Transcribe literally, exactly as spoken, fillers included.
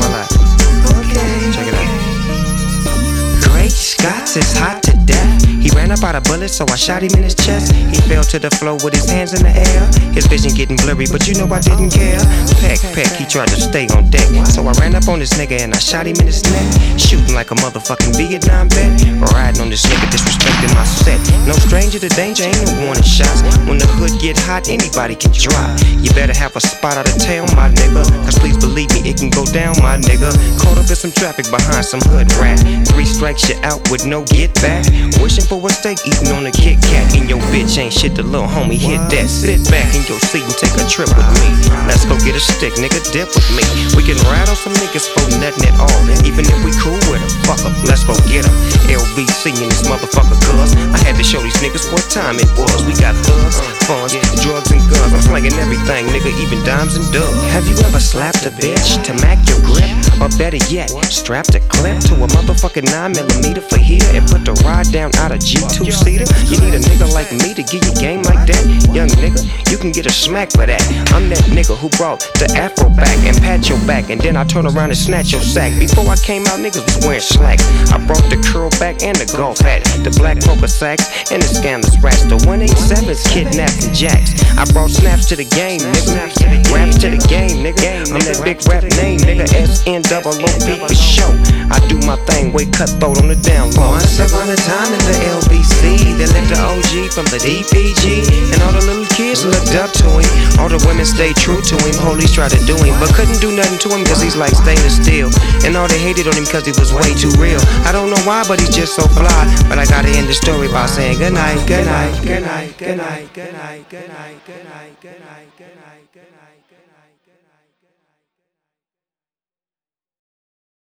a lot. Check it out. Great Scots, it's hot to death. He ran up out of bullets, so I shot him in his chest. He fell to the floor with his hands in the air. His vision getting blurry, but you know I didn't care. Peck, peck, he tried to stay on deck. So I ran up on this nigga and I shot him in his neck. Shooting like a motherfucking Vietnam vet. Riding on this nigga, disrespecting my set. No stranger to danger, ain't no warning shots. When the hood get hot, anybody can drop. You better have a spot out of town, my nigga. Cause please believe me, it can go down, my nigga. Caught up in some traffic behind some hood rat. Three strikes, you out with no get back. Wishing for a steak, eating on a Kit Kat. And your bitch ain't shit, the little homie hit that. Sit back in your seat and take a trip with me. Let's go get a stick, nigga, dip with me. We can ride on some niggas for nothing at all. Even if we cool with them, fuck em, let's go get em. L B C in this motherfucker, cuz I had to show these niggas what time it was. We got thugs, funds, drugs and guns. I'm slanging everything, nigga, even dimes and dubs. Have you ever slapped a bitch to mac your grip? Or better yet, strapped a clip to a motherfucking nine millimeter for here and put the ride down out of G two seater? You need a nigga like me to give you game like that? Young nigga, you can get a smack for that. I'm that nigga who brought the afro back and pat your back, and then I turn around and snatch your sack. Before I came out, niggas was wearing slacks. I brought the curl back and the golf hat, the black poker sacks and the scandalous rats, the one eighty-sevens, kidnaps and jacks. I brought snaps to the game, nigga. Raps to the game, nigga. I'm that big rap name, nigga. S N double O P for show. I do my thing, way cutthroat on the down low. Once upon a time in the L B C, they left the O G from the D P G, and all the little kids looked up to him. All the women stayed true to him. Police tried to do him, but couldn't do nothing to him cause he's like stainless steel. And all they hated on him cause he was way too real. I don't know why, but he's just so fly. But I gotta end the story by saying good night, good night, good night, good night, good night, good night, good night, good night, good night, good night, good night.